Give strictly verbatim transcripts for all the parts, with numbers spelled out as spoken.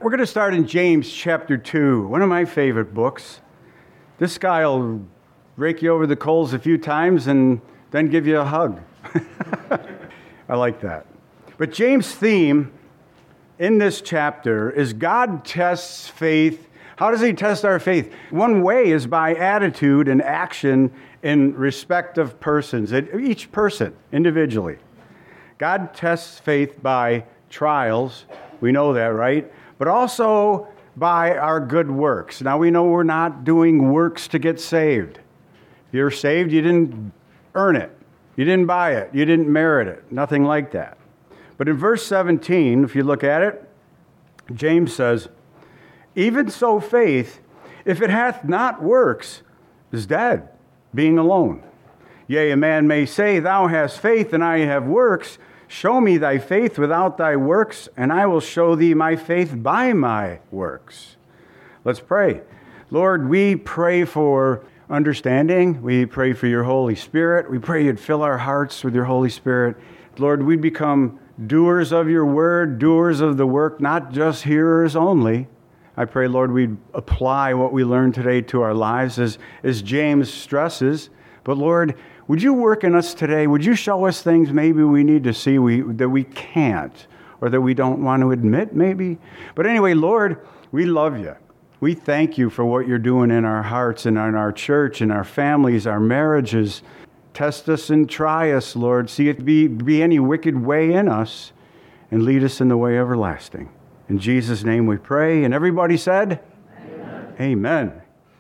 We're going to start in James chapter two, one of my favorite books. This guy will rake you over the coals a few times and then give you a hug. I like that. But James' theme in this chapter is God tests faith. How does he test our faith? One way is by attitude and action in respect of persons, each person individually. God tests faith by trials. We know that, right? But also by our good works. Now, we know we're not doing works to get saved. If you're saved, you didn't earn it. You didn't buy it. You didn't merit it. Nothing like that. But in verse seventeen, if you look at it, James says, "Even so faith, if it hath not works, is dead, being alone. Yea, a man may say, Thou hast faith, and I have works. Show me thy faith without thy works, and I will show thee my faith by my works." Let's pray. Lord, we pray for understanding. We pray for your Holy Spirit. We pray you'd fill our hearts with your Holy Spirit. Lord, we'd become doers of your word, doers of the work, not just hearers only. I pray, Lord, we'd apply what we learned today to our lives as, as James stresses. But Lord, would you work in us today? Would you show us things maybe we need to see we, that we can't or that we don't want to admit maybe? But anyway, Lord, we love you. We thank you for what you're doing in our hearts and in our church and our families, our marriages. Test us and try us, Lord. See if be, be any wicked way in us and lead us in the way everlasting. In Jesus' name we pray. And everybody said, Amen. Amen.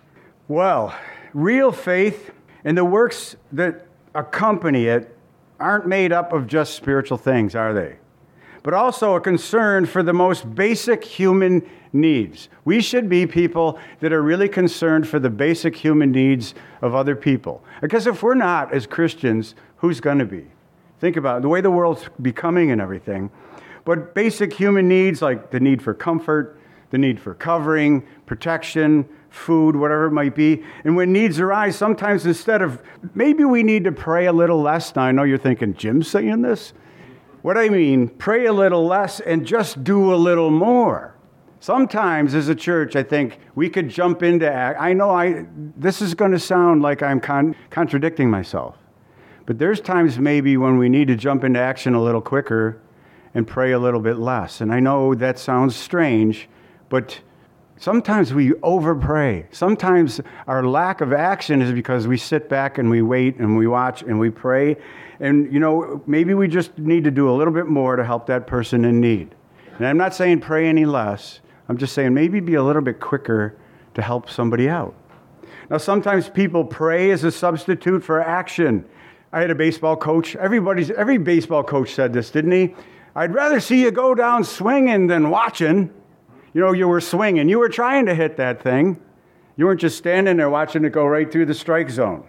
Well, real faith and the works that accompany it aren't made up of just spiritual things, are they? But also a concern for the most basic human needs. We should be people that are really concerned for the basic human needs of other people. Because if we're not, as Christians, who's going to be? Think about it, the way the world's becoming and everything. But basic human needs like the need for comfort, the need for covering, protection, food, whatever it might be. And when needs arise, sometimes instead of, maybe we need to pray a little less. Now, I know you're thinking, Jim's saying this? What I mean, pray a little less and just do a little more. Sometimes as a church, I think we could jump into act. I know I. This is going to sound like I'm con- contradicting myself. But there's times maybe when we need to jump into action a little quicker and pray a little bit less. And I know that sounds strange, but sometimes we overpray. Sometimes our lack of action is because we sit back and we wait and we watch and we pray. And, you know, maybe we just need to do a little bit more to help that person in need. And I'm not saying pray any less. I'm just saying maybe be a little bit quicker to help somebody out. Now, sometimes people pray as a substitute for action. I had a baseball coach. Everybody's, every baseball coach said this, didn't he? I'd rather see you go down swinging than watching. You know, you were swinging. You were trying to hit that thing. You weren't just standing there watching it go right through the strike zone.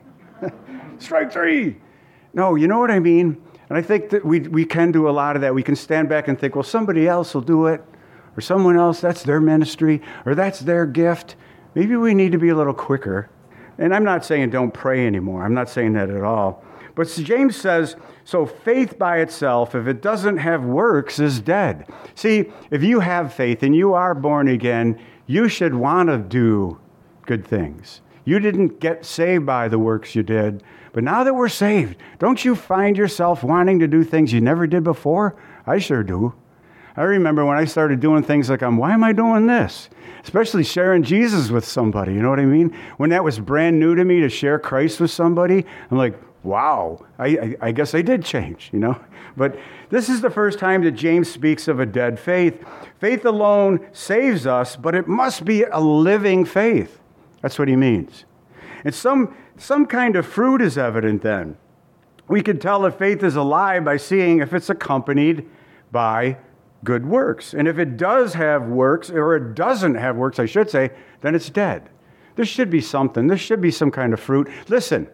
Strike three. No, you know what I mean? And I think that we we can do a lot of that. We can stand back and think, well, somebody else will do it. Or someone else, that's their ministry. Or that's their gift. Maybe we need to be a little quicker. And I'm not saying don't pray anymore. I'm not saying that at all. But James says, so faith by itself, if it doesn't have works, is dead. See, if you have faith and you are born again, you should want to do good things. You didn't get saved by the works you did. But now that we're saved, don't you find yourself wanting to do things you never did before? I sure do. I remember when I started doing things like, um, why am I doing this? Especially sharing Jesus with somebody, you know what I mean? When that was brand new to me to share Christ with somebody, I'm like, wow, I, I, I guess I did change, you know? But this is the first time that James speaks of a dead faith. Faith alone saves us, but it must be a living faith. That's what he means. And some, some kind of fruit is evident then. We can tell if faith is alive by seeing if it's accompanied by good works. And if it does have works, or it doesn't have works, I should say, then it's dead. There should be something. There should be some kind of fruit. Listen,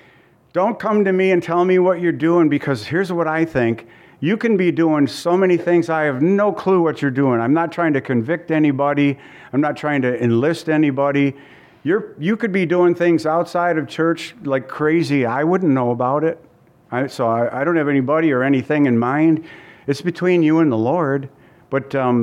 don't come to me and tell me what you're doing, because here's what I think. You can be doing so many things. I have no clue what you're doing. I'm not trying to convict anybody. I'm not trying to enlist anybody. You're, you could be doing things outside of church like crazy. I wouldn't know about it. I, so I, I don't have anybody or anything in mind. It's between you and the Lord. But um,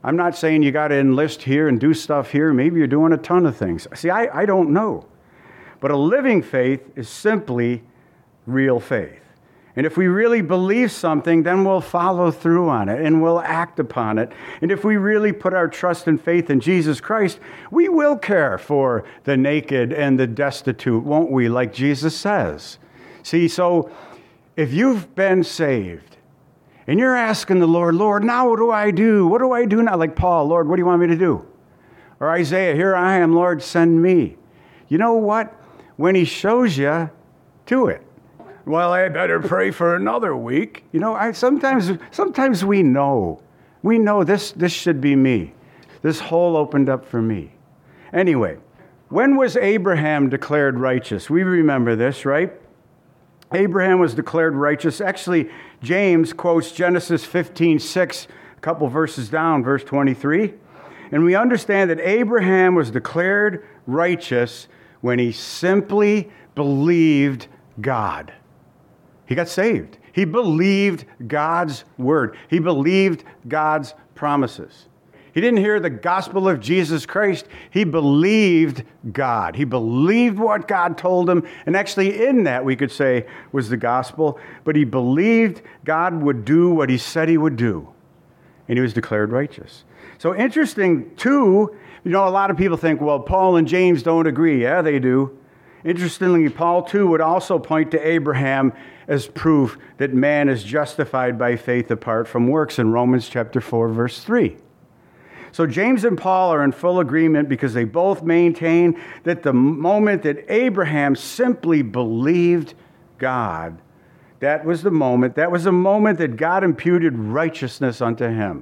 I'm not saying you got to enlist here and do stuff here. Maybe you're doing a ton of things. See, I, I don't know. But a living faith is simply real faith. And if we really believe something, then we'll follow through on it and we'll act upon it. And if we really put our trust and faith in Jesus Christ, we will care for the naked and the destitute, won't we? Like Jesus says. See, so if you've been saved and you're asking the Lord, Lord, now what do I do? What do I do now? Like Paul, Lord, what do you want me to do? Or Isaiah, here I am, Lord, send me. You know what? When he shows you, do it. Well, I better pray for another week. You know, I sometimes sometimes we know. We know this, this should be me. This hole opened up for me. Anyway, when was Abraham declared righteous? We remember this, right? Abraham was declared righteous. Actually, James quotes Genesis fifteen six, a couple verses down, verse twenty-three. And we understand that Abraham was declared righteous when he simply believed God. He got saved. He believed God's word. He believed God's promises. He didn't hear the gospel of Jesus Christ. He believed God. He believed what God told him. And actually in that, we could say, was the gospel. But he believed God would do what he said he would do. And he was declared righteous. So interesting, too, you know, a lot of people think, well, Paul and James don't agree. Yeah, they do. Interestingly, Paul, too, would also point to Abraham as proof that man is justified by faith apart from works in Romans chapter four, verse three. So James and Paul are in full agreement because they both maintain that the moment that Abraham simply believed God, that was the moment, that was the moment that God imputed righteousness unto him.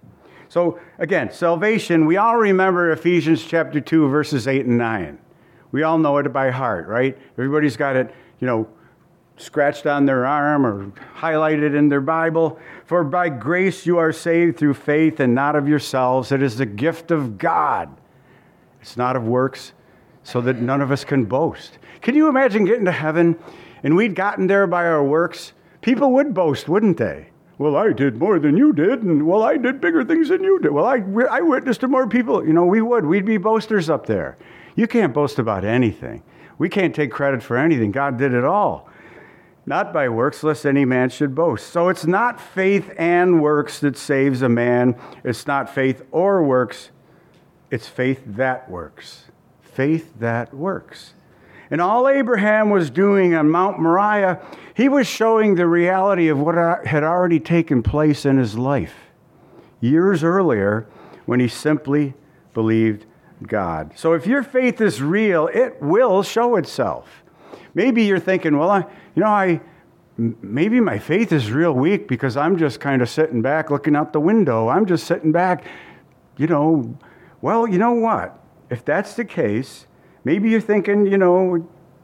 So again, salvation, we all remember Ephesians chapter two, verses eight and nine. We all know it by heart, right? Everybody's got it, you know, scratched on their arm or highlighted in their Bible. For by grace you are saved through faith and not of yourselves. It is the gift of God. It's not of works, so that none of us can boast. Can you imagine getting to heaven and we'd gotten there by our works? People would boast, wouldn't they? Well, I did more than you did, and well, I did bigger things than you did. Well, I, I witnessed to more people. You know, we would. We'd be boasters up there. You can't boast about anything. We can't take credit for anything. God did it all. Not by works, lest any man should boast. So it's not faith and works that saves a man. It's not faith or works. It's faith that works. Faith that works. And all Abraham was doing on Mount Moriah, he was showing the reality of what had already taken place in his life years earlier when he simply believed God. So if your faith is real, it will show itself. Maybe you're thinking, well, I, you know, I maybe my faith is real weak because I'm just kind of sitting back looking out the window. I'm just sitting back, you know. Well, you know what? If that's the case, maybe you're thinking, you know,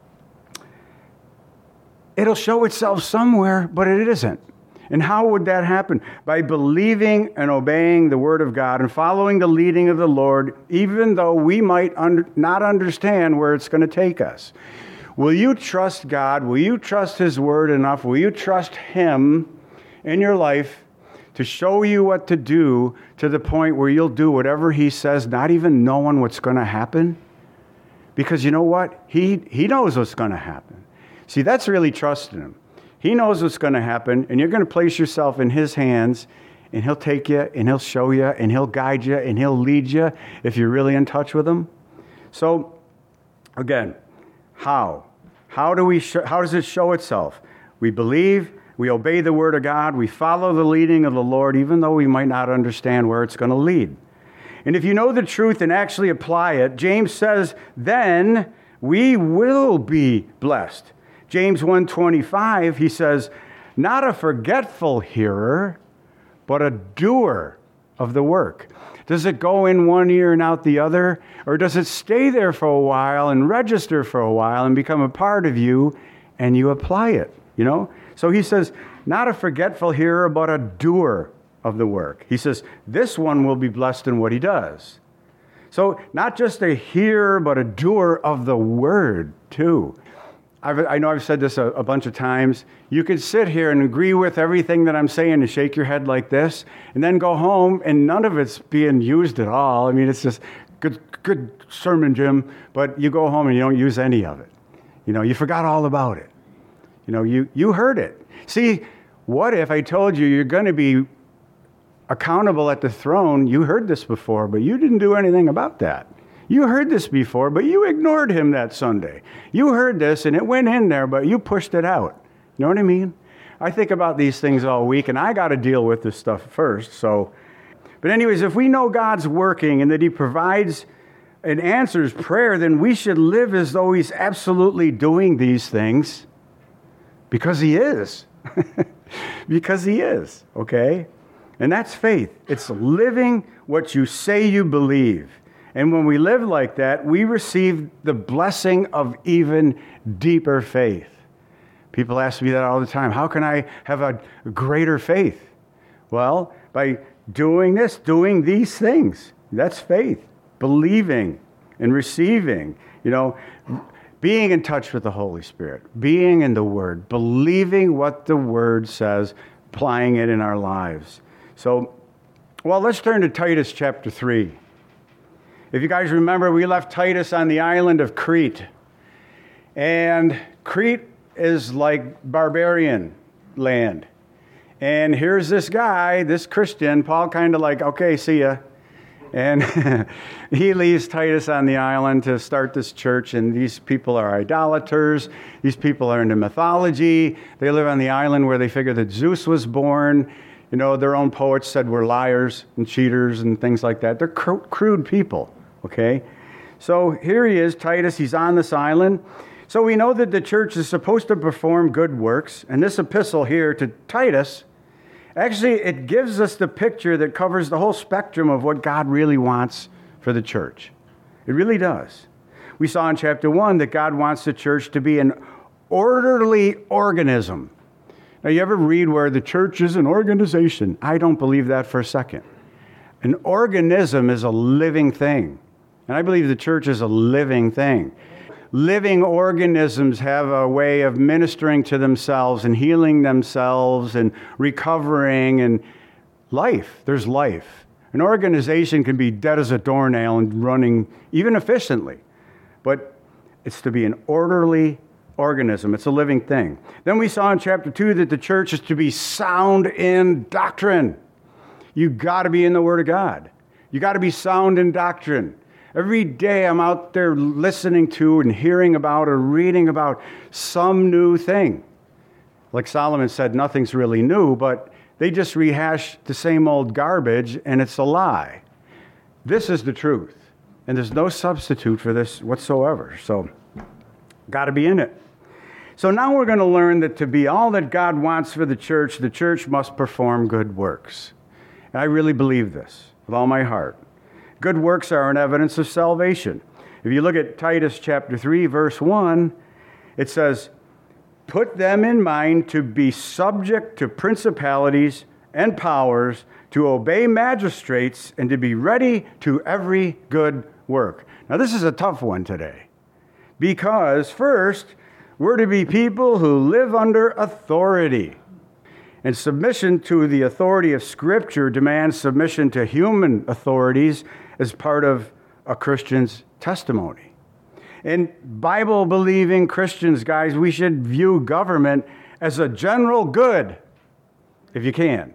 it'll show itself somewhere, but it isn't. And how would that happen? By believing and obeying the Word of God and following the leading of the Lord, even though we might under, not understand where it's going to take us. Will you trust God? Will you trust His Word enough? Will you trust Him in your life to show you what to do to the point where you'll do whatever He says, not even knowing what's going to happen? Because you know what? He, he knows what's going to happen. See, that's really trusting Him. He knows what's going to happen, and you're going to place yourself in His hands, and He'll take you, and He'll show you, and He'll guide you, and He'll lead you if you're really in touch with Him. So, again, how? How do we? Sh- how does it show itself? We believe, we obey the Word of God, we follow the leading of the Lord, even though we might not understand where it's going to lead. And if you know the truth and actually apply it, James says, then we will be blessed. James one twenty-five, he says, not a forgetful hearer, but a doer of the work. Does it go in one ear and out the other? Or does it stay there for a while and register for a while and become a part of you and you apply it, you know? So he says, not a forgetful hearer, but a doer of the work. He says, this one will be blessed in what he does. So not just a hearer, but a doer of the word too. I've, I know I've said this a, a bunch of times. You could sit here and agree with everything that I'm saying and shake your head like this, and then go home and none of it's being used at all. I mean, it's just good, good sermon, Jim, but you go home and you don't use any of it. You know, you forgot all about it. You know, you, you heard it. See, what if I told you you're going to be accountable at the throne? You heard this before, but you didn't do anything about that. You heard this before, but you ignored him that Sunday. You heard this, and it went in there, but you pushed it out. You know what I mean? I think about these things all week, and I got to deal with this stuff first. So, but anyways, if we know God's working and that he provides and answers prayer, then we should live as though he's absolutely doing these things because he is. Because he is, okay? And that's faith. It's living what you say you believe. And when we live like that, we receive the blessing of even deeper faith. People ask me that all the time. How can I have a greater faith? Well, by doing this, doing these things. That's faith. Believing and receiving. You know, being in touch with the Holy Spirit. Being in the Word. Believing what the Word says. Applying it in our lives. So, well, let's turn to Titus chapter three. If you guys remember, we left Titus on the island of Crete. And Crete is like barbarian land. And here's this guy, this Christian, Paul kind of like, okay, see ya. And he leaves Titus on the island to start this church. And these people are idolaters. These people are into mythology. They live on the island where they figure that Zeus was born. You know, their own poets said we're liars and cheaters and things like that. They're cr- crude people. Okay, so here he is, Titus, he's on this island. So we know that the church is supposed to perform good works. And this epistle here to Titus, actually it gives us the picture that covers the whole spectrum of what God really wants for the church. It really does. We saw in chapter one that God wants the church to be an orderly organism. Now you ever read where the church is an organization? I don't believe that for a second. An organism is a living thing. And I believe the church is a living thing. Living organisms have a way of ministering to themselves and healing themselves and recovering and life. There's life. An organization can be dead as a doornail and running even efficiently. But it's to be an orderly organism. It's a living thing. Then we saw in chapter two that the church is to be sound in doctrine. You got to be in the Word of God. You got to be sound in doctrine. Every day I'm out there listening to and hearing about or reading about some new thing. Like Solomon said, nothing's really new, but they just rehash the same old garbage, and it's a lie. This is the truth, and there's no substitute for this whatsoever. So, got to be in it. So now we're going to learn that to be all that God wants for the church, the church must perform good works. And I really believe this with all my heart. Good works are an evidence of salvation. If you look at Titus chapter three, verse one, it says, "Put them in mind to be subject to principalities and powers, to obey magistrates, and to be ready to every good work." Now this is a tough one today. Because first, we're to be people who live under authority. And submission to the authority of Scripture demands submission to human authorities as part of a Christian's testimony. And Bible-believing Christians, guys, we should view government as a general good, if you can.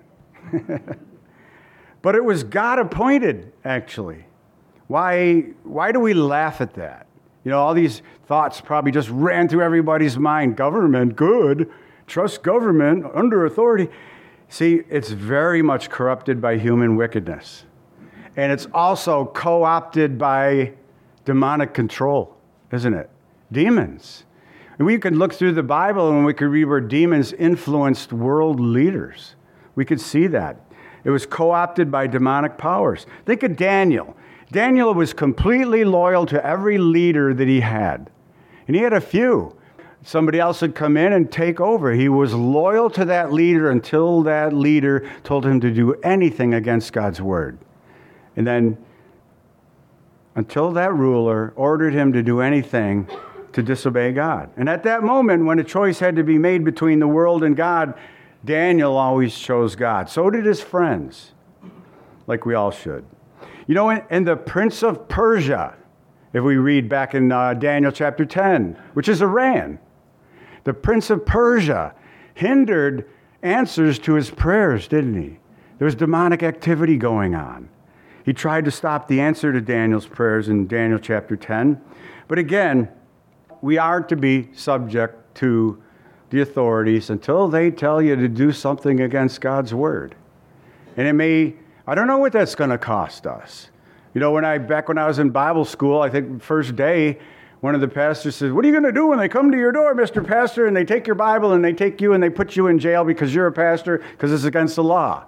But it was God-appointed, actually. Why, why do we laugh at that? You know, all these thoughts probably just ran through everybody's mind. Government, good. Trust government, under authority. See, it's very much corrupted by human wickedness. And it's also co-opted by demonic control, isn't it? Demons. And we could look through the Bible and we could read where demons influenced world leaders. We could see that. It was co-opted by demonic powers. Think of Daniel. Daniel was completely loyal to every leader that he had. And he had a few. Somebody else would come in and take over. He was loyal to that leader until that leader told him to do anything against God's word. And then until that ruler ordered him to do anything to to disobey God. And at that moment, when a choice had to be made between the world and God, Daniel always chose God. So did his friends, like we all should. You know, and the prince of Persia, if we read back in uh, Daniel chapter ten, which is Iran, the prince of Persia hindered answers to his prayers, didn't he? There was demonic activity going on. He tried to stop the answer to Daniel's prayers in Daniel chapter ten. But again, we are to be subject to the authorities until they tell you to do something against God's word. And it may, I don't know what that's going to cost us. You know, when I, back when I was in Bible school, I think first day, one of the pastors says, "What are you going to do when they come to your door, Mister Pastor, and they take your Bible and they take you and they put you in jail because you're a pastor because it's against the law?"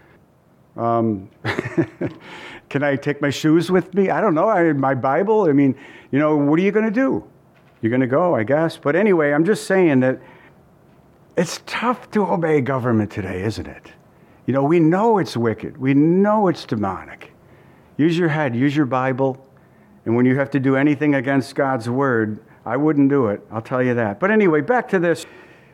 Um, can I take my shoes with me? I don't know. I, my Bible, I mean, you know, what are you going to do? You're going to go, I guess. But anyway, I'm just saying that it's tough to obey government today, isn't it? You know, we know it's wicked. We know it's demonic. Use your head, use your Bible. And when you have to do anything against God's word, I wouldn't do it. I'll tell you that. But anyway, back to this.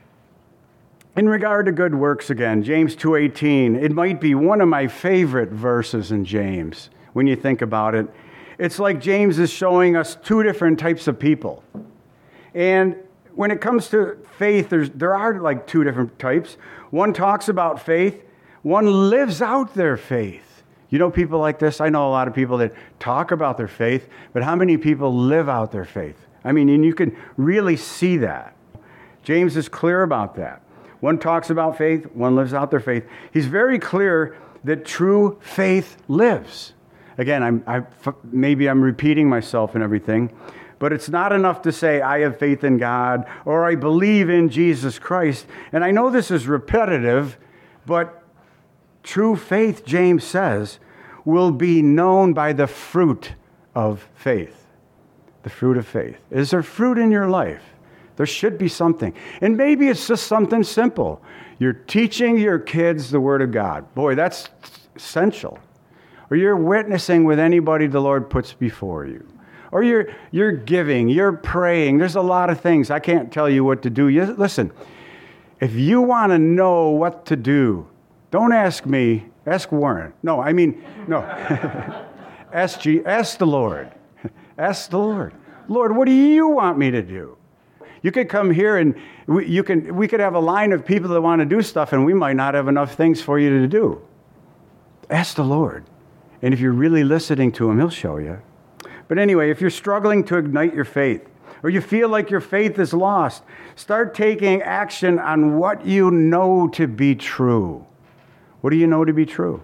In regard to good works again, James two eighteen, it might be one of my favorite verses in James when you think about it. It's like James is showing us two different types of people. And when it comes to faith, there's, there are like two different types. One talks about faith. One lives out their faith. You know people like this? I know a lot of people that talk about their faith, but how many people live out their faith? I mean, and you can really see that. James is clear about that. One talks about faith, one lives out their faith. He's very clear that true faith lives. Again, I'm, I, maybe I'm repeating myself and everything, but it's not enough to say, I have faith in God, or I believe in Jesus Christ. And I know this is repetitive, but true faith, James says, will be known by the fruit of faith. The fruit of faith. Is there fruit in your life? There should be something. And maybe it's just something simple. You're teaching your kids the Word of God. Boy, that's essential. Or you're witnessing with anybody the Lord puts before you. Or you're you're giving, you're praying. There's a lot of things. I can't tell you what to do. You, listen, if you want to know what to do, don't ask me. Ask Warren. No, I mean, no. ask, G, ask the Lord. Ask the Lord. Lord, what do you want me to do? You could come here and we, you can. We could have a line of people that want to do stuff, and we might not have enough things for you to do. Ask the Lord. And if you're really listening to Him, He'll show you. But anyway, if you're struggling to ignite your faith, or you feel like your faith is lost, start taking action on what you know to be true. What do you know to be true?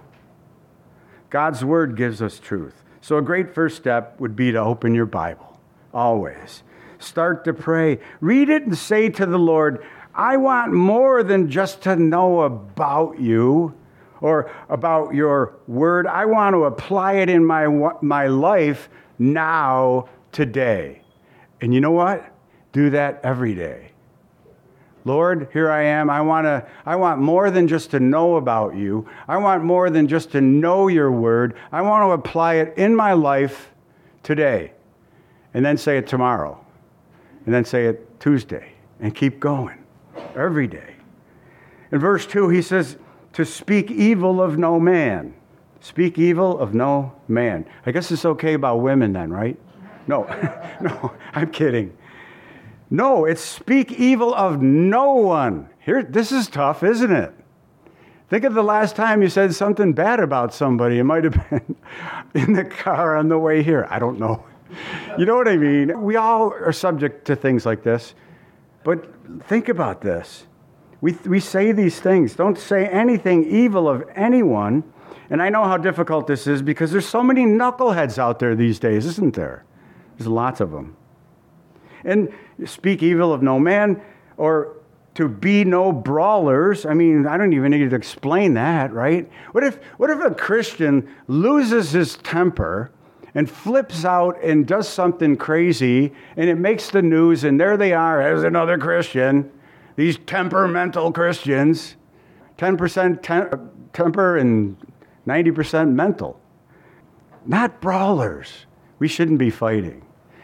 God's Word gives us truth. So a great first step would be to open your Bible, always. Start to pray. Read it and say to the Lord, I want more than just to know about you or about your Word. I want to apply it in my, my life now, today. And you know what? Do that every day. Lord, here I am. I want to I want more than just to know about you. I want more than just to know your word. I want to apply it in my life today. And then say it tomorrow. And then say it Tuesday. And keep going. Every day. In verse two, he says, to speak evil of no man. Speak evil of no man. I guess it's okay about women then, right? No, no, I'm kidding. No, it's speak evil of no one. Here, this is tough, isn't it? Think of the last time you said something bad about somebody. It might have been in the car on the way here. I don't know. You know what I mean? We all are subject to things like this. But think about this. We, we say these things. Don't say anything evil of anyone. And I know how difficult this is because there's so many knuckleheads out there these days, isn't there? There's lots of them. And speak evil of no man, or to be no brawlers. I mean, I don't even need to explain that, right? What if, what if a Christian loses his temper and flips out and does something crazy, and it makes the news, and there they are as another Christian, these temperamental Christians, ten percent tem- temper and ninety percent mental. Not brawlers. We shouldn't be fighting.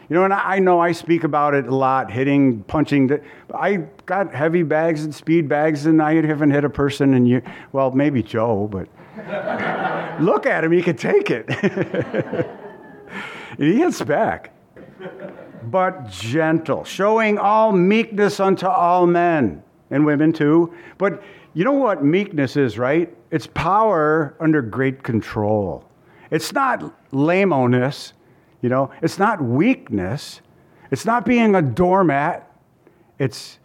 You know, and I know I speak about it a lot, hitting, punching. The, I got heavy bags and speed bags, and I haven't hit a person in years. Well, maybe Joe, but look at him, he can take it. He hits back. But gentle, showing all meekness unto all men, and women too. But you know what meekness is, right? It's power under great control. It's not lame-o-ness, you know. It's not weakness. It's not being a doormat. It's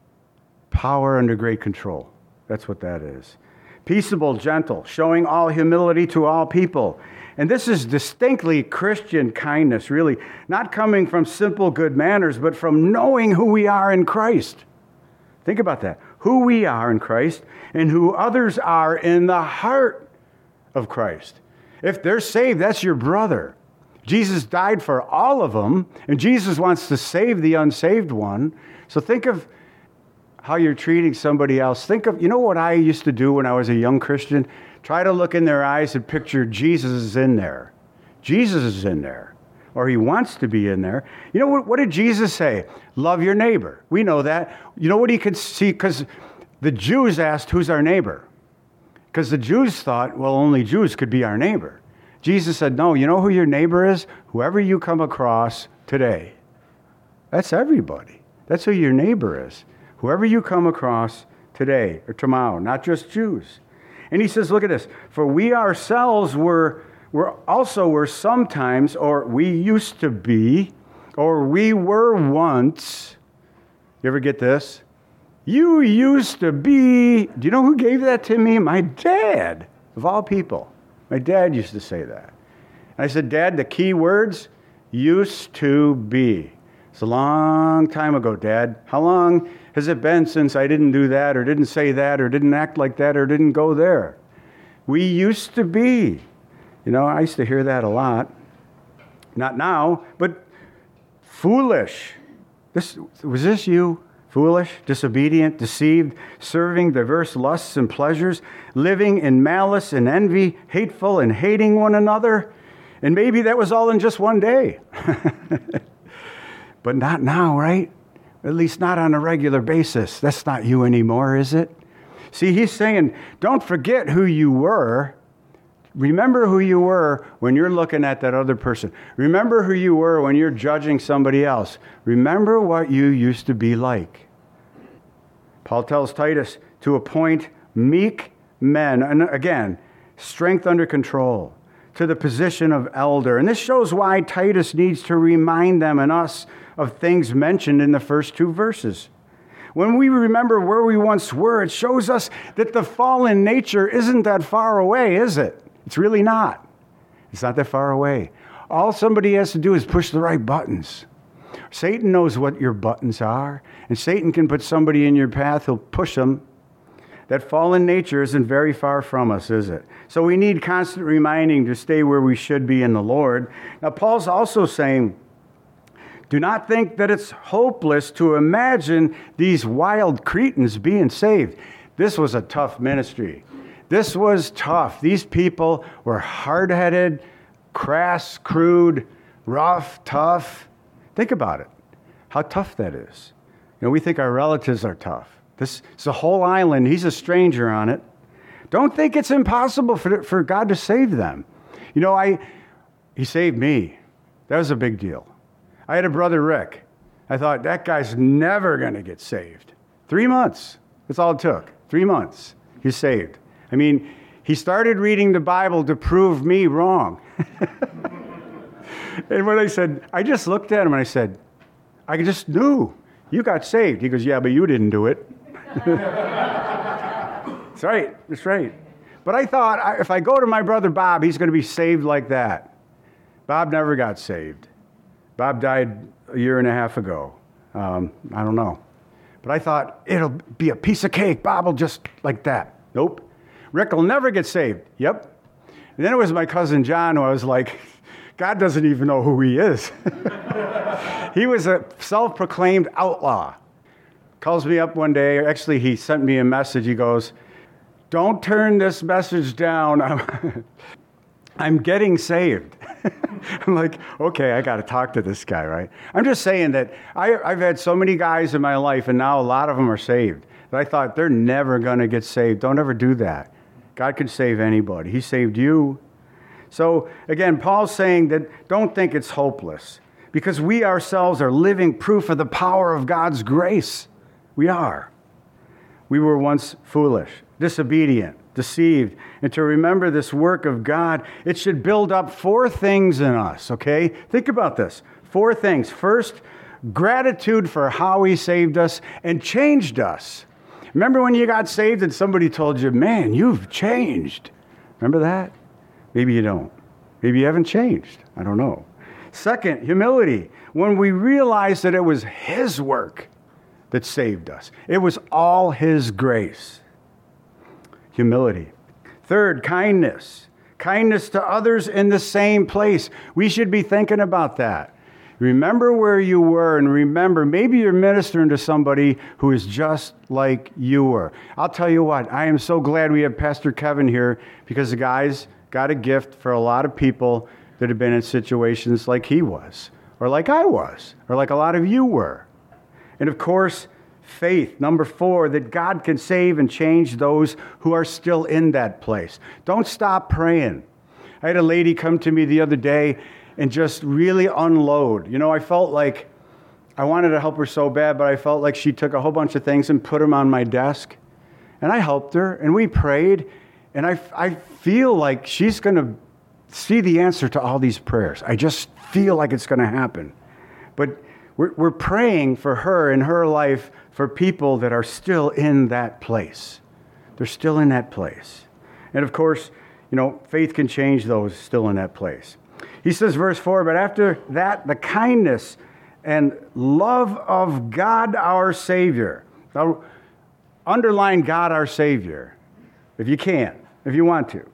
power under great control. That's what that is. Peaceable, gentle, showing all humility to all people. And this is distinctly Christian kindness, really. Not coming from simple good manners, but from knowing who we are in Christ. Think about that. Who we are in Christ and who others are in the heart of Christ. If they're saved, that's your brother. Jesus died for all of them, and Jesus wants to save the unsaved one. So think of how you're treating somebody else. Think of, you know what I used to do when I was a young Christian? Try to look in their eyes and picture Jesus is in there. Jesus is in there. Or he wants to be in there. You know, what, what did Jesus say? Love your neighbor. We know that. You know what he could see? Because the Jews asked, who's our neighbor? Because the Jews thought, well, only Jews could be our neighbor. Jesus said, no, you know who your neighbor is? Whoever you come across today. That's everybody. That's who your neighbor is. Whoever you come across today or tomorrow, not just Jews. And he says, look at this. For we ourselves were, were also were sometimes, or we used to be, or we were once. You ever get this? You used to be. Do you know who gave that to me? My dad, of all people. My dad used to say that. And I said, Dad, the key words, used to be. It's a long time ago, Dad. How long has it been since I didn't do that or didn't say that or didn't act like that or didn't go there? We used to be. You know, I used to hear that a lot. Not now, but foolish. This was this you? Foolish, disobedient, deceived, serving diverse lusts and pleasures, living in malice and envy, hateful and hating one another. And maybe that was all in just one day. But not now, right? At least not on a regular basis. That's not you anymore, is it? See, he's saying, don't forget who you were. Remember who you were when you're looking at that other person. Remember who you were when you're judging somebody else. Remember what you used to be like. Paul tells Titus to appoint meek men, and again, strength under control, to the position of elder. And this shows why Titus needs to remind them and us of things mentioned in the first two verses. When we remember where we once were, it shows us that the fallen nature isn't that far away, is it? It's really not. It's not that far away. All somebody has to do is push the right buttons. Satan knows what your buttons are, and Satan can put somebody in your path. He'll push them. That fallen nature isn't very far from us, is it? So we need constant reminding to stay where we should be in the Lord. Now, Paul's also saying, do not think that it's hopeless to imagine these wild Cretans being saved. This was a tough ministry. This was tough. These people were hard-headed, crass, crude, rough, tough. Think about it, how tough that is. You know, we think our relatives are tough. This is a whole island. He's a stranger on it. Don't think it's impossible for, for God to save them. You know, I he saved me. That was a big deal. I had a brother, Rick. I thought, that guy's never going to get saved. Three months. That's all it took. Three months. He's saved. I mean, he started reading the Bible to prove me wrong. And when I said, I just looked at him and I said, I just knew you got saved. He goes, yeah, but you didn't do it. That's right. That's right. But I thought, if I go to my brother Bob, he's going to be saved like that. Bob never got saved. Bob died a year and a half ago. Um, I don't know. But I thought, it'll be a piece of cake. Bob will just like that. Nope. Rick will never get saved. Yep. And then it was my cousin John who I was like, God doesn't even know who he is. He was a self-proclaimed outlaw. Calls me up one day. Actually, he sent me a message. He goes, don't turn this message down. I'm, I'm getting saved. I'm like, okay, I got to talk to this guy, right? I'm just saying that I, I've had so many guys in my life, and now a lot of them are saved, that I thought they're never going to get saved. Don't ever do that. God can save anybody. He saved you. So again, Paul's saying that don't think it's hopeless, because we ourselves are living proof of the power of God's grace. We are. We were once foolish, disobedient, deceived. And to remember this work of God, it should build up four things in us, okay? Think about this. Four things. First, gratitude for how he saved us and changed us. Remember when you got saved and somebody told you, man, you've changed. Remember that? Maybe you don't. Maybe you haven't changed. I don't know. Second, humility. When we realize that it was his work that saved us. It was all his grace. Humility. Third, kindness. Kindness to others in the same place. We should be thinking about that. Remember where you were, and remember, maybe you're ministering to somebody who is just like you were. I'll tell you what, I am so glad we have Pastor Kevin here, because the guy's got a gift for a lot of people that have been in situations like he was, or like I was, or like a lot of you were. And of course, faith. Number four, that God can save and change those who are still in that place. Don't stop praying. I had a lady come to me the other day and just really unload. You know, I felt like I wanted to help her so bad, but I felt like she took a whole bunch of things and put them on my desk. And I helped her, and we prayed, and I, I feel like she's going to see the answer to all these prayers. I just feel like it's going to happen. But we're, we're praying for her in her life for people that are still in that place. They're still in that place. And of course, you know, faith can change those still in that place. He says, verse four, but after that, the kindness and love of God our Savior. Now, underline God our Savior, if you can, if you want to.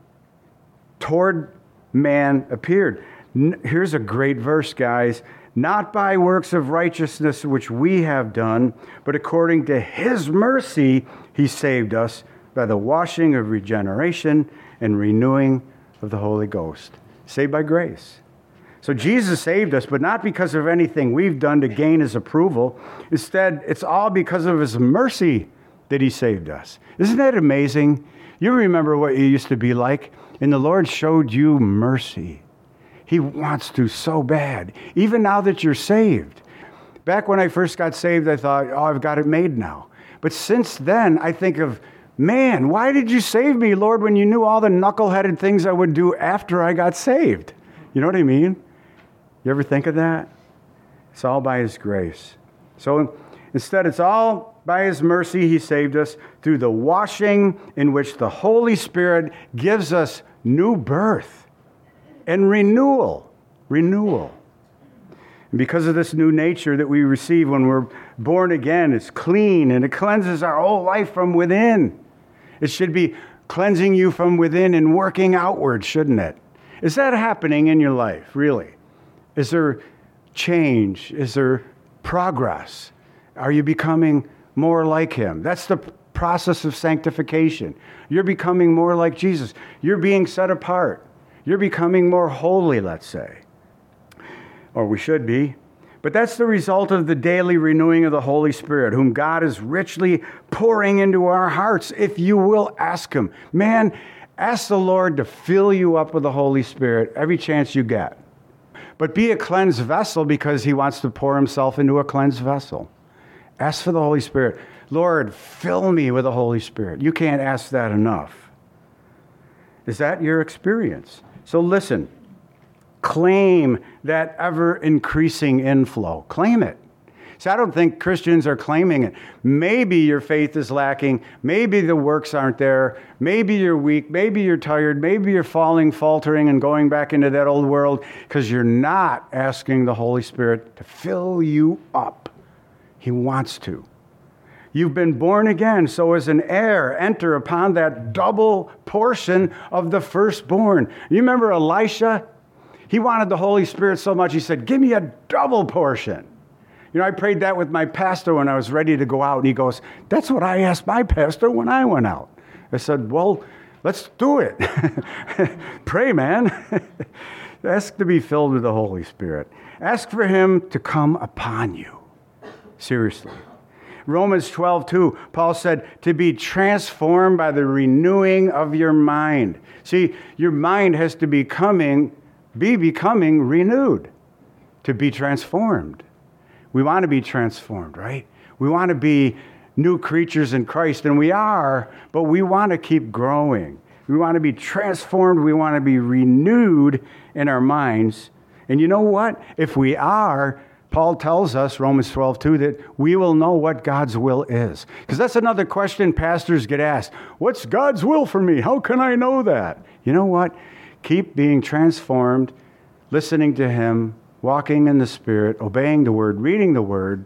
Toward man appeared. Here's a great verse, guys. Not by works of righteousness which we have done, but according to his mercy he saved us by the washing of regeneration and renewing of the Holy Ghost. Saved by grace. So Jesus saved us, but not because of anything we've done to gain his approval. Instead, it's all because of his mercy that he saved us. Isn't that amazing? You remember what you used to be like, and the Lord showed you mercy. He wants to so bad, even now that you're saved. Back when I first got saved, I thought, oh, I've got it made now. But since then, I think of, man, why did you save me, Lord, when you knew all the knuckleheaded things I would do after I got saved? You know what I mean? You ever think of that? It's all by his grace. So instead, it's all by his mercy he saved us through the washing in which the Holy Spirit gives us new birth. And renewal, renewal. And because of this new nature that we receive when we're born again, it's clean and it cleanses our whole life from within. It should be cleansing you from within and working outward, shouldn't it? Is that happening in your life, really? Is there change? Is there progress? Are you becoming more like him? That's the process of sanctification. You're becoming more like Jesus. You're being set apart. You're becoming more holy, let's say. Or we should be. But that's the result of the daily renewing of the Holy Spirit, whom God is richly pouring into our hearts, if you will ask him. Man, ask the Lord to fill you up with the Holy Spirit every chance you get. But be a cleansed vessel, because he wants to pour himself into a cleansed vessel. Ask for the Holy Spirit. Lord, fill me with the Holy Spirit. You can't ask that enough. Is that your experience? So listen, claim that ever-increasing inflow. Claim it. See, I don't think Christians are claiming it. Maybe your faith is lacking. Maybe the works aren't there. Maybe you're weak. Maybe you're tired. Maybe you're falling, faltering, and going back into that old world because you're not asking the Holy Spirit to fill you up. He wants to. You've been born again, so as an heir, enter upon that double portion of the firstborn. You remember Elisha? He wanted the Holy Spirit so much, he said, give me a double portion. You know, I prayed that with my pastor when I was ready to go out, and he goes, that's what I asked my pastor when I went out. I said, well, let's do it. Pray, man. Ask to be filled with the Holy Spirit. Ask for him to come upon you. Seriously. Romans twelve two, Paul said, to be transformed by the renewing of your mind. See, your mind has to be becoming, be becoming renewed, to be transformed. We want to be transformed, right? We want to be new creatures in Christ, and we are, but we want to keep growing. We want to be transformed. We want to be renewed in our minds. And you know what? If we are, Paul tells us, Romans twelve two, that we will know what God's will is. Because that's another question pastors get asked. What's God's will for me? How can I know that? You know what? Keep being transformed, listening to him, walking in the Spirit, obeying the Word, reading the Word,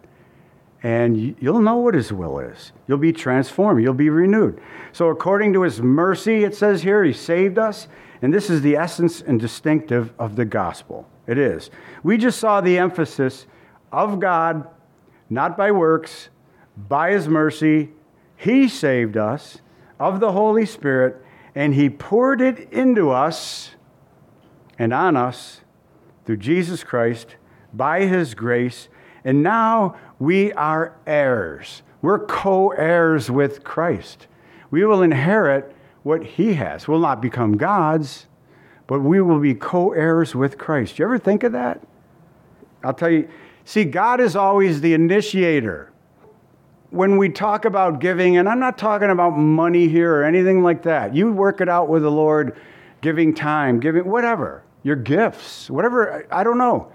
and you'll know what his will is. You'll be transformed. You'll be renewed. So according to his mercy, it says here, he saved us. And this is the essence and distinctive of the gospel. It is. We just saw the emphasis of God, not by works, by his mercy. He saved us, of the Holy Spirit, and he poured it into us and on us through Jesus Christ by his grace. And now we are heirs. We're co-heirs with Christ. We will inherit what he has. We'll not become gods, but we will be co-heirs with Christ. You ever think of that? I'll tell you, see, God is always the initiator. When we talk about giving, and I'm not talking about money here or anything like that. You work it out with the Lord, giving time, giving whatever, your gifts, whatever, I don't know.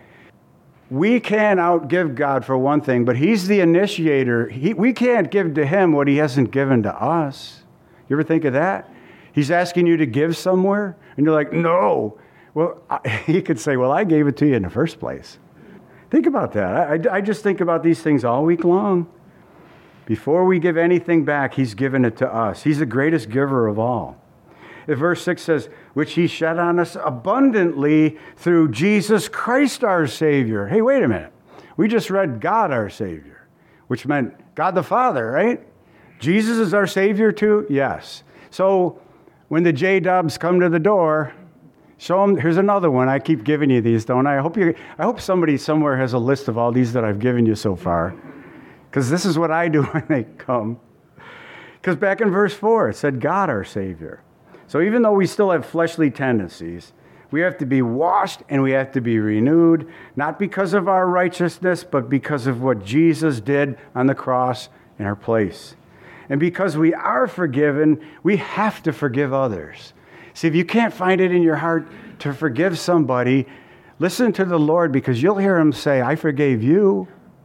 We can't outgive God for one thing, but he's the initiator. He, we can't give to him what he hasn't given to us. You ever think of that? He's asking you to give somewhere, and you're like, no. Well, I, he could say, well, I gave it to you in the first place. Think about that. I, I just think about these things all week long. Before we give anything back, he's given it to us. He's the greatest giver of all. If verse six says, which he shed on us abundantly through Jesus Christ our Savior. Hey, wait a minute. We just read God our Savior, which meant God the Father, right? Jesus is our Savior too? Yes. So when the J-Dubs come to the door, show them, here's another one. I keep giving you these, don't I? I hope you. I hope somebody somewhere has a list of all these that I've given you so far. Because this is what I do when they come. Because back in verse four, it said God our Savior. So even though we still have fleshly tendencies, we have to be washed and we have to be renewed, not because of our righteousness, but because of what Jesus did on the cross in our place. And because we are forgiven, we have to forgive others. See, if you can't find it in your heart to forgive somebody, listen to the Lord, because you'll hear him say, I forgave you.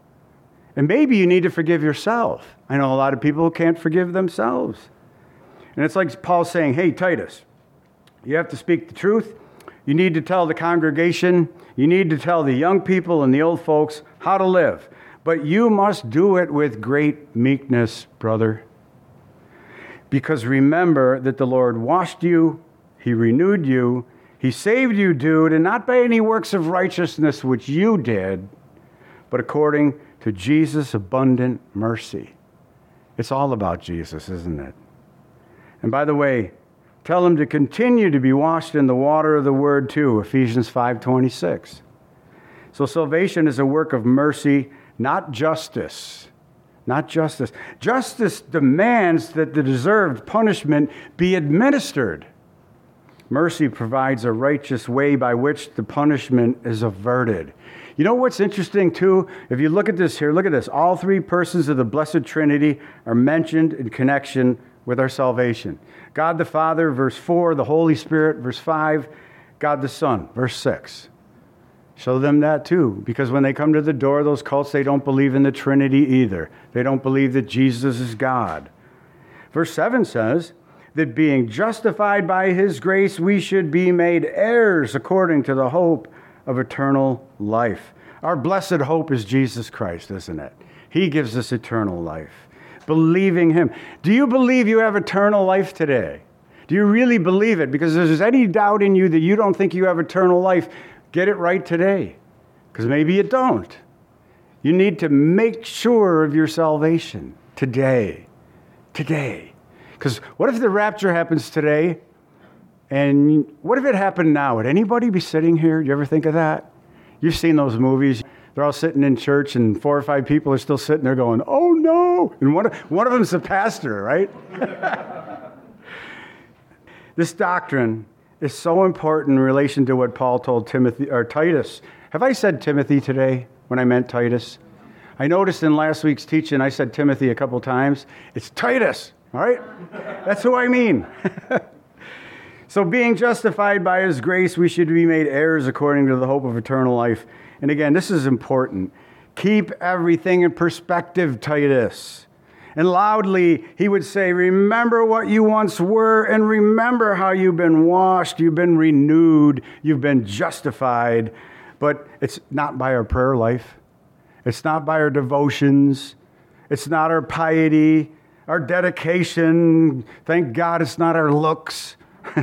And maybe you need to forgive yourself. I know a lot of people who can't forgive themselves. And it's like Paul saying, hey, Titus, you have to speak the truth. You need to tell the congregation. You need to tell the young people and the old folks how to live. But you must do it with great meekness, brother. Because remember that the Lord washed you, he renewed you, he saved you, dude, and not by any works of righteousness which you did, but according to Jesus' abundant mercy. It's all about Jesus, isn't it? And by the way, tell him to continue to be washed in the water of the word too, Ephesians five twenty-six. So salvation is a work of mercy, not justice. Not justice. Justice demands that the deserved punishment be administered. Mercy provides a righteous way by which the punishment is averted. You know what's interesting too? If you look at this here, look at this. All three persons of the Blessed Trinity are mentioned in connection with our salvation. God the Father, verse four, the Holy Spirit, verse five, God the Son, verse six. Show them that too, because when they come to the door, those cults, they don't believe in the Trinity either. They don't believe that Jesus is God. Verse seven says that being justified by his grace, we should be made heirs according to the hope of eternal life. Our blessed hope is Jesus Christ, isn't it? He gives us eternal life. Believing him. Do you believe you have eternal life today? Do you really believe it? Because if there's any doubt in you that you don't think you have eternal life, get it right today. Because maybe you don't. You need to make sure of your salvation today. Today. Because what if the rapture happens today And what if it happened now? Would anybody be sitting here? Do you ever think of that? You've seen those movies. They're all sitting in church and four or five people are still sitting there going, oh no. And one, one of them's the pastor, right? This doctrine is so important in relation to what Paul told Timothy or Titus. Have I said Timothy today when I meant Titus? I noticed in last week's teaching I said Timothy a couple times. It's Titus, all right? That's who I mean. So being justified by his grace, we should be made heirs according to the hope of eternal life. And again, this is important. Keep everything in perspective, Titus. And loudly, he would say, remember what you once were, and remember how you've been washed, you've been renewed, you've been justified. But it's not by our prayer life. It's not by our devotions. It's not our piety, our dedication. Thank God it's not our looks.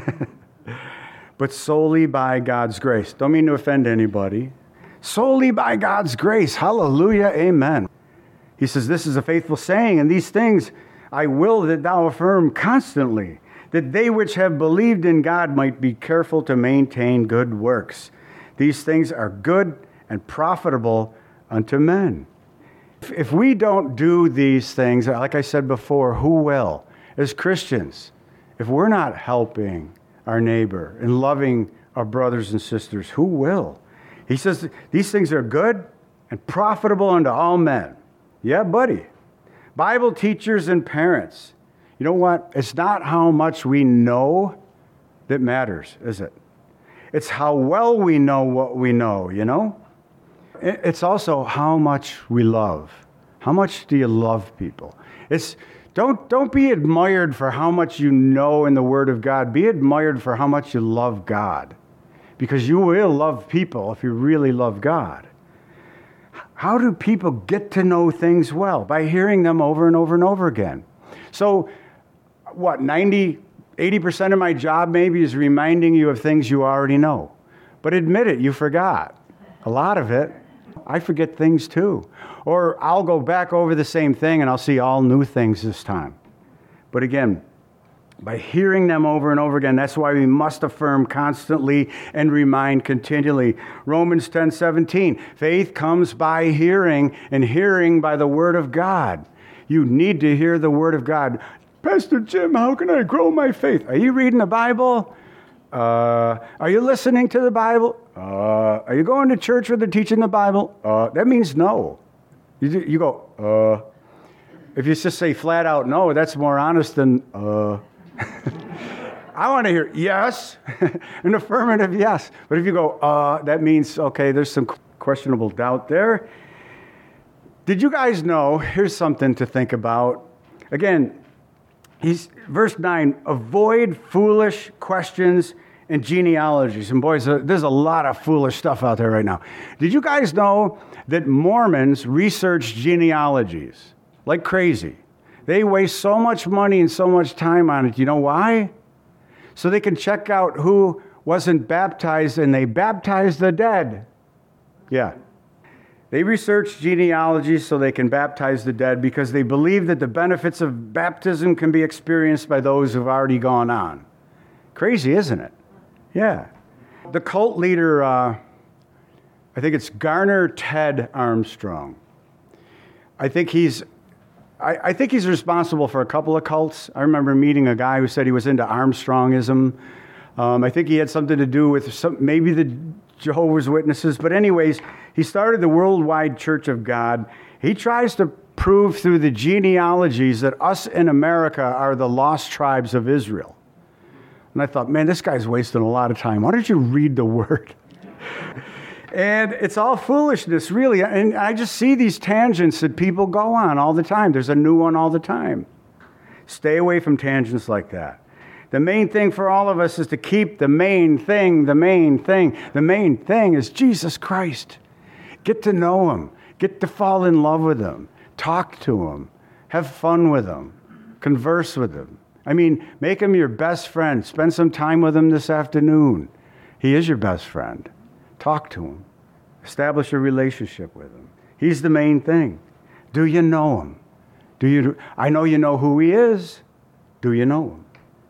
But solely by God's grace. Don't mean to offend anybody. Solely by God's grace. Hallelujah. Amen. He says, this is a faithful saying, and these things I will that thou affirm constantly, that they which have believed in God might be careful to maintain good works. These things are good and profitable unto men. If, if we don't do these things, like I said before, who will? As Christians, if we're not helping our neighbor and loving our brothers and sisters, who will? He says, these things are good and profitable unto all men. Yeah, buddy. Bible teachers and parents. You know what? It's not how much we know that matters, is it? It's how well we know what we know, you know? It's also how much we love. How much do you love people? It's don't don't be admired for how much you know in the Word of God. Be admired for how much you love God. Because you will love people if you really love God. How do people get to know things well? By hearing them over and over and over again. So, what, ninety, eighty percent of my job maybe is reminding you of things you already know. But admit it, you forgot. A lot of it. I forget things too. Or I'll go back over the same thing and I'll see all new things this time. But again, by hearing them over and over again, that's why we must affirm constantly and remind continually. Romans ten seventeen, faith comes by hearing, and hearing by the Word of God. You need to hear the Word of God. Pastor Jim, how can I grow my faith? Are you reading the Bible? Uh, are you listening to the Bible? Uh, are you going to church where they're teaching the Bible? Uh, that means no. You, you go, uh. If you just say flat out no, that's more honest than, uh. I want to hear yes, an affirmative yes. But if you go, uh, that means, okay, there's some questionable doubt there. Did you guys know, here's something to think about. Again, he's, verse nine, avoid foolish questions and genealogies. And boys, uh, there's a lot of foolish stuff out there right now. Did you guys know that Mormons research genealogies like crazy? They waste so much money and so much time on it. You know why? So they can check out who wasn't baptized, and they baptize the dead. Yeah. They research genealogies so they can baptize the dead because they believe that the benefits of baptism can be experienced by those who've already gone on. Crazy, isn't it? Yeah. The cult leader, uh, I think it's Garner Ted Armstrong. I think he's I, I think he's responsible for a couple of cults. I remember meeting a guy who said he was into Armstrongism. Um, I think he had something to do with some, maybe the Jehovah's Witnesses. But anyways, he started the Worldwide Church of God. He tries to prove through the genealogies that us in America are the lost tribes of Israel. And I thought, man, this guy's wasting a lot of time. Why don't you read the Word? And it's all foolishness, really. And I just see these tangents that people go on all the time. There's a new one all the time. Stay away from tangents like that. The main thing for all of us is to keep the main thing, the main thing. The main thing is Jesus Christ. Get to know Him. Get to fall in love with Him. Talk to Him. Have fun with Him. Converse with Him. I mean, make Him your best friend. Spend some time with Him this afternoon. He is your best friend. Talk to Him. Establish a relationship with Him. He's the main thing. Do you know Him? Do you? I know you know who He is. Do you know Him?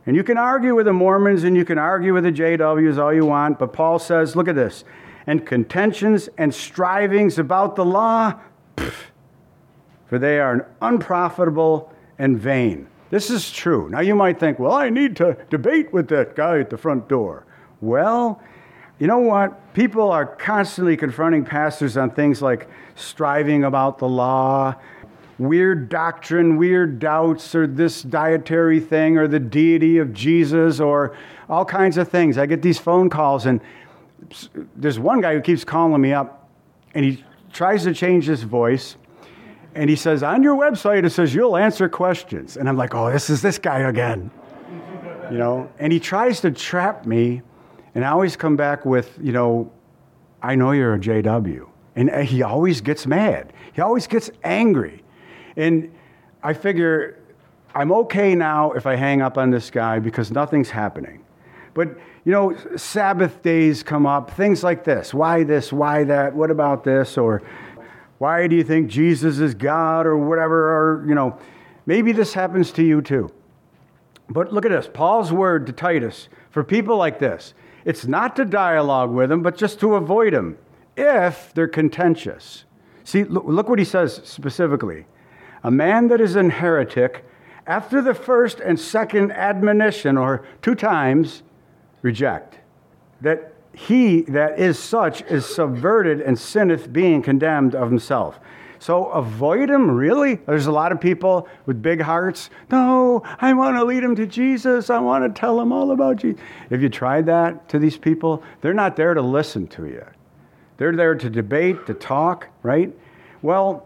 And you can argue with the Mormons and you can argue with the J Ws all you want, but Paul says, look at this, and contentions and strivings about the law, pff, for they are unprofitable and vain. This is true. Now you might think, well, I need to debate with that guy at the front door. Well, you know what? People are constantly confronting pastors on things like striving about the law, weird doctrine, weird doubts, or this dietary thing, or the deity of Jesus, or all kinds of things. I get these phone calls, and there's one guy who keeps calling me up, and he tries to change his voice, and he says, on your website, it says you'll answer questions. And I'm like, oh, this is this guy again. You know, and he tries to trap me, and I always come back with, you know, I know you're a J W. And he always gets mad. He always gets angry. And I figure I'm okay now if I hang up on this guy because nothing's happening. But, you know, Sabbath days come up, things like this. Why this? Why that? What about this? Or why do you think Jesus is God or whatever? Or, you know, maybe this happens to you too. But look at this. Paul's word to Titus for people like this. It's not to dialogue with them, but just to avoid them if they're contentious. See, look, look what he says specifically. A man that is an heretic, after the first and second admonition, or two times, reject. That he that is such is subverted and sinneth, being condemned of himself. So avoid him, really? There's a lot of people with big hearts. No, I want to lead him to Jesus. I want to tell him all about Jesus. Have you tried that to these people? They're not there to listen to you. They're there to debate, to talk, right? Well,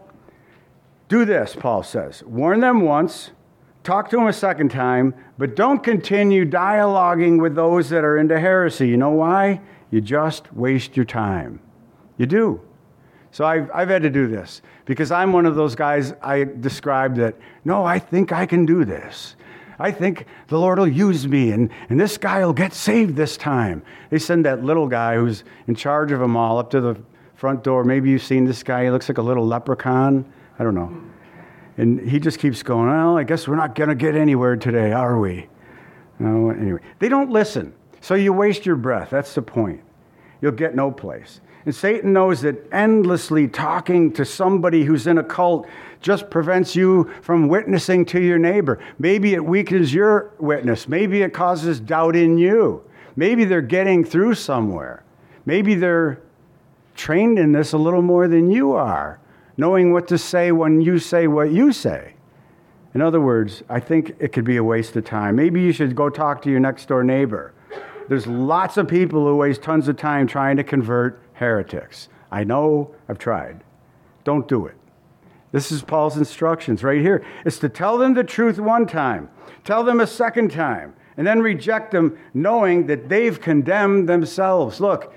do this, Paul says. Warn them once, talk to them a second time, but don't continue dialoguing with those that are into heresy. You know why? You just waste your time. You do. So I've, I've had to do this because I'm one of those guys I described that, no, I think I can do this. I think the Lord will use me, and, and this guy will get saved this time. They send that little guy who's in charge of them all up to the front door. Maybe you've seen this guy. He looks like a little leprechaun. I don't know. And he just keeps going, well, I guess we're not going to get anywhere today, are we? No, anyway, they don't listen. So you waste your breath. That's the point. You'll get no place. And Satan knows that endlessly talking to somebody who's in a cult just prevents you from witnessing to your neighbor. Maybe it weakens your witness. Maybe it causes doubt in you. Maybe they're getting through somewhere. Maybe they're trained in this a little more than you are, knowing what to say when you say what you say. In other words, I think it could be a waste of time. Maybe you should go talk to your next door neighbor. There's lots of people who waste tons of time trying to convert heretics. I know, I've tried. Don't do it. This is Paul's instructions right here. It's to tell them the truth one time, tell them a second time, and then reject them knowing that they've condemned themselves. Look,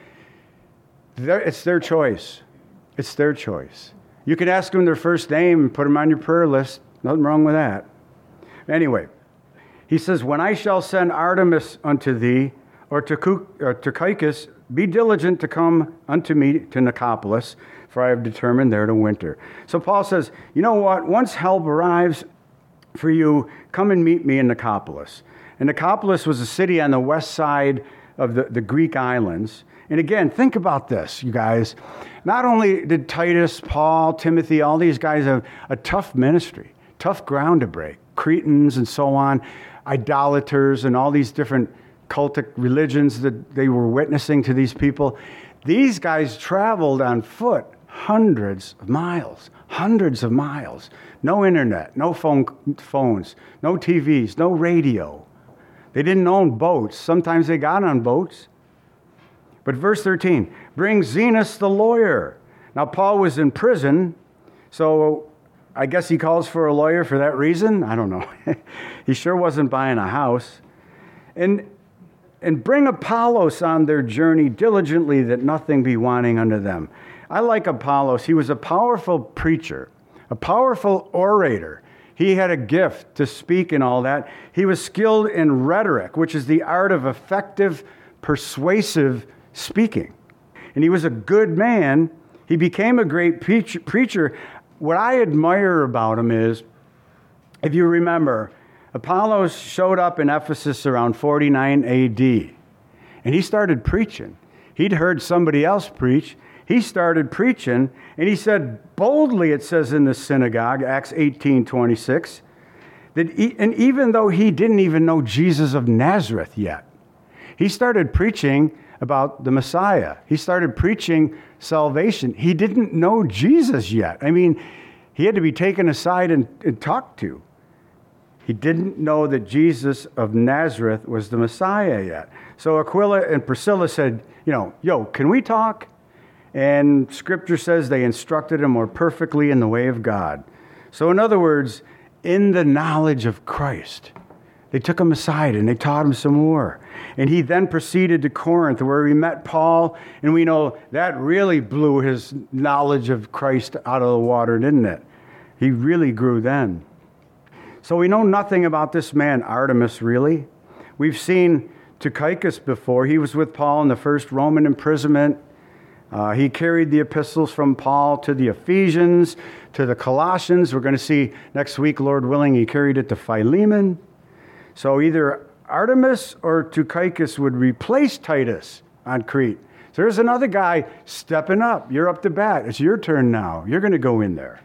it's their choice. It's their choice. You can ask them their first name and put them on your prayer list. Nothing wrong with that. Anyway, he says, when I shall send Artemis unto thee, or Tychicus, be diligent to come unto me to Nicopolis, for I have determined there to winter. So Paul says, you know what? Once help arrives for you, come and meet me in Nicopolis. And Nicopolis was a city on the west side of the, the Greek islands. And again, think about this, you guys. Not only did Titus, Paul, Timothy, all these guys have a tough ministry, tough ground to break, Cretans and so on, idolaters and all these different cultic religions that they were witnessing to these people. These guys traveled on foot hundreds of miles, hundreds of miles. No internet, no phone, phones, no T Vs, no radio. They didn't own boats. Sometimes they got on boats. But verse thirteen, bring Zenas the lawyer. Now, Paul was in prison, so I guess he calls for a lawyer for that reason. I don't know. He sure wasn't buying a house. And And bring Apollos on their journey diligently, that nothing be wanting unto them. I like Apollos. He was a powerful preacher, a powerful orator. He had a gift to speak and all that. He was skilled in rhetoric, which is the art of effective, persuasive speaking. And he was a good man. He became a great preacher. What I admire about him is, if you remember, Apollos showed up in Ephesus around forty-nine A D, and he started preaching. He'd heard somebody else preach. He started preaching, and he said boldly, it says in the synagogue, Acts eighteen twenty-six, that he, and even though he didn't even know Jesus of Nazareth yet, he started preaching about the Messiah. He started preaching salvation. He didn't know Jesus yet. I mean, he had to be taken aside and, and talked to. He didn't know that Jesus of Nazareth was the Messiah yet. So Aquila and Priscilla said, you know, yo, can we talk? And Scripture says they instructed him more perfectly in the way of God. So in other words, in the knowledge of Christ, they took him aside and they taught him some more. And he then proceeded to Corinth, where he met Paul, and we know that really blew his knowledge of Christ out of the water, didn't it? He really grew then. So we know nothing about this man, Artemas, really. We've seen Tychicus before. He was with Paul in the first Roman imprisonment. Uh, he carried the epistles from Paul to the Ephesians, to the Colossians. We're going to see next week, Lord willing, he carried it to Philemon. So either Artemas or Tychicus would replace Titus on Crete. So there's another guy stepping up. You're up to bat. It's your turn now. You're going to go in there.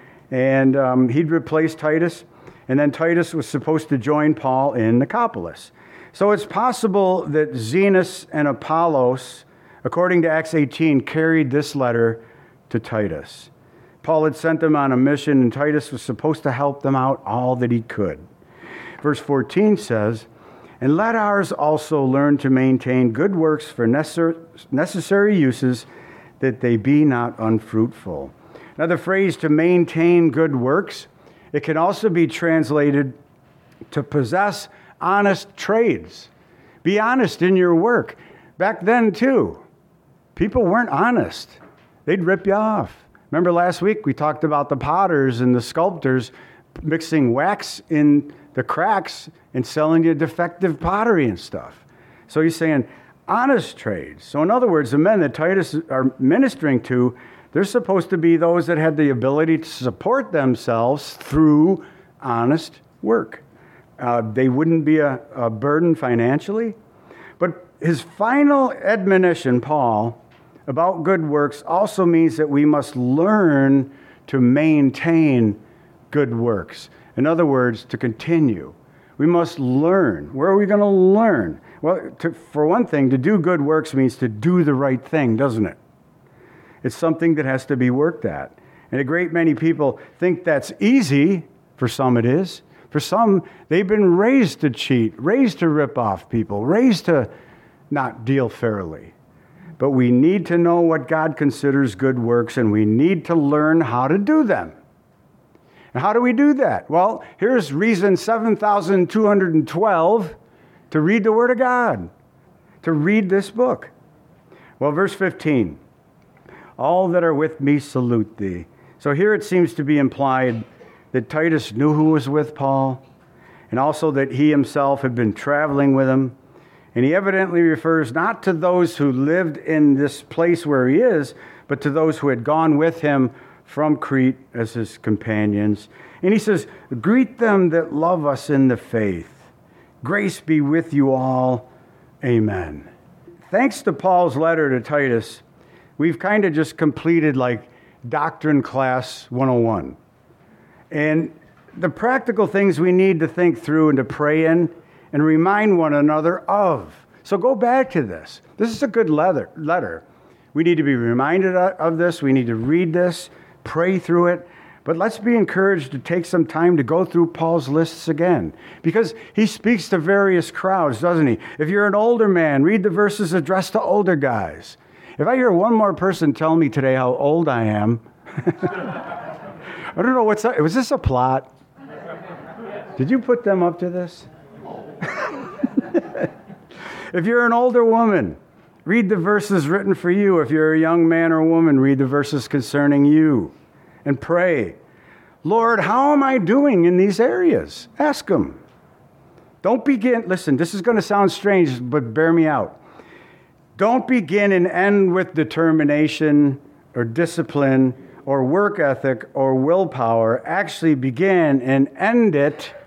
And um, he'd replace Titus. And then Titus was supposed to join Paul in Nicopolis. So it's possible that Zenas and Apollos, according to Acts eighteen, carried this letter to Titus. Paul had sent them on a mission, and Titus was supposed to help them out all that he could. Verse fourteen says, "And let ours also learn to maintain good works for necessary uses, that they be not unfruitful." Now the phrase to maintain good works, it can also be translated to possess honest trades. Be honest in your work. Back then, too, people weren't honest. They'd rip you off. Remember last week we talked about the potters and the sculptors mixing wax in the cracks and selling you defective pottery and stuff. So he's saying honest trades. So in other words, the men that Titus are ministering to, they're supposed to be those that had the ability to support themselves through honest work. Uh, they wouldn't be a, a burden financially. But his final admonition, Paul, about good works also means that we must learn to maintain good works. In other words, to continue. We must learn. Where are we going to learn? Well, to, for one thing, to do good works means to do the right thing, doesn't it? It's something that has to be worked at. And a great many people think that's easy. For some it is. For some, they've been raised to cheat, raised to rip off people, raised to not deal fairly. But we need to know what God considers good works, and we need to learn how to do them. And how do we do that? Well, here's reason seven thousand two hundred twelve to read the Word of God, to read this book. Well, verse fifteen, "All that are with me salute thee." So here it seems to be implied that Titus knew who was with Paul, and also that he himself had been traveling with him. And he evidently refers not to those who lived in this place where he is, but to those who had gone with him from Crete as his companions. And he says, "Greet them that love us in the faith. Grace be with you all. Amen." Thanks to Paul's letter to Titus, we've kind of just completed like Doctrine Class one oh one. And the practical things we need to think through and to pray in and remind one another of. So go back to this. This is a good letter. letter. We need to be reminded of this. We need to read this, pray through it. But let's be encouraged to take some time to go through Paul's lists again, because he speaks to various crowds, doesn't he? If you're an older man, read the verses addressed to older guys. If I hear one more person tell me today how old I am, I don't know what's up. Was this a plot? Did you put them up to this? If you're an older woman, read the verses written for you. If you're a young man or woman, read the verses concerning you and pray. Lord, how am I doing in these areas? Ask him. Don't begin. Listen, this is going to sound strange, but bear me out. Don't begin and end with determination or discipline or work ethic or willpower. Actually begin and end it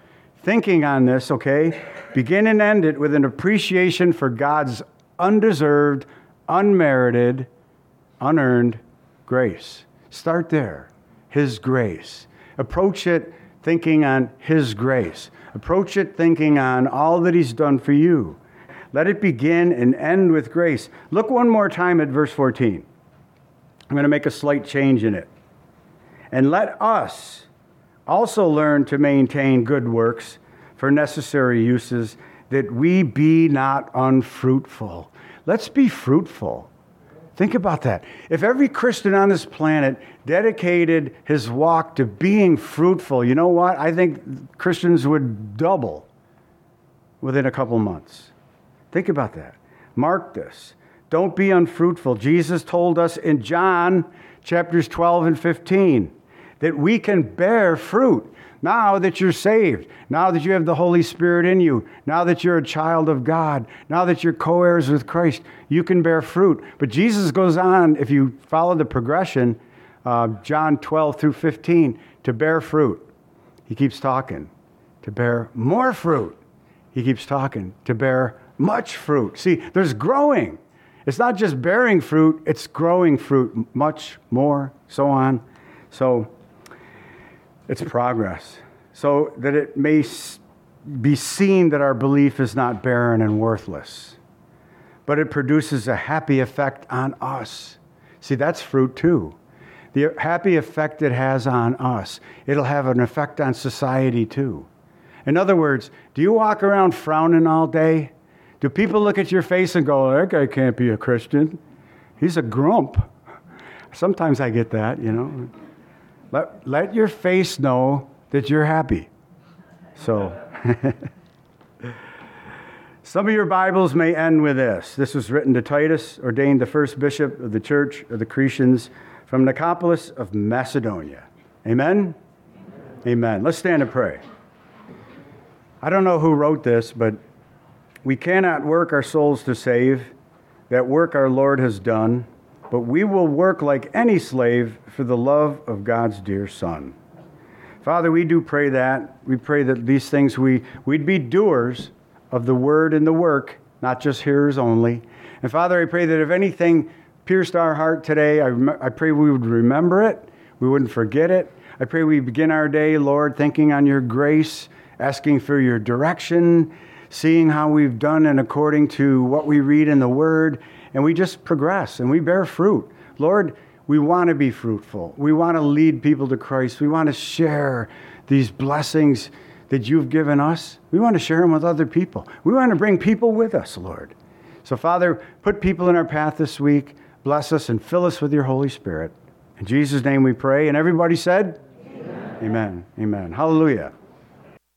thinking on this, okay, begin and end it with an appreciation for God's undeserved, unmerited, unearned grace. Start there. His grace. Approach it thinking on His grace. Approach it thinking on all that He's done for you. Let it begin and end with grace. Look one more time at verse fourteen. I'm going to make a slight change in it. And let us also learn to maintain good works for necessary uses, that we be not unfruitful. Let's be fruitful. Think about that. If every Christian on this planet dedicated his walk to being fruitful, you know what? I think Christians would double within a couple months. Think about that. Mark this. Don't be unfruitful. Jesus told us in John chapters twelve and fifteen that we can bear fruit now that you're saved, now that you have the Holy Spirit in you, now that you're a child of God, now that you're co-heirs with Christ, you can bear fruit. But Jesus goes on, if you follow the progression, uh, John twelve through fifteen, to bear fruit. He keeps talking. To bear more fruit. He keeps talking. To bear much fruit. See, there's growing. It's not just bearing fruit, it's growing fruit, much more, so on. So it's progress, so that it may be seen that our belief is not barren and worthless, but it produces a happy effect on us. See, that's fruit too. The happy effect it has on us, it'll have an effect on society too. In other words, do you walk around frowning all day? Do people look at your face and go, that guy can't be a Christian? He's a grump. Sometimes I get that, you know. Let, let your face know that you're happy. So, some of your Bibles may end with this. This was written to Titus, ordained the first bishop of the church of the Cretans from Nicopolis of Macedonia. Amen? Amen. Amen. Let's stand and pray. I don't know who wrote this, but we cannot work our souls to save. That work our Lord has done. But we will work like any slave for the love of God's dear Son. Father, we do pray that. We pray that these things, we, we'd be doers of the word and the work, not just hearers only. And Father, I pray that if anything pierced our heart today, I, I pray we would remember it. We wouldn't forget it. I pray we begin our day, Lord, thinking on your grace, asking for your direction, seeing how we've done and according to what we read in the word. And we just progress and we bear fruit. Lord, we want to be fruitful. We want to lead people to Christ. We want to share these blessings that you've given us. We want to share them with other people. We want to bring people with us, Lord. So, Father, put people in our path this week. Bless us and fill us with your Holy Spirit. In Jesus' name we pray. And everybody said, Amen. Amen. Amen. Hallelujah.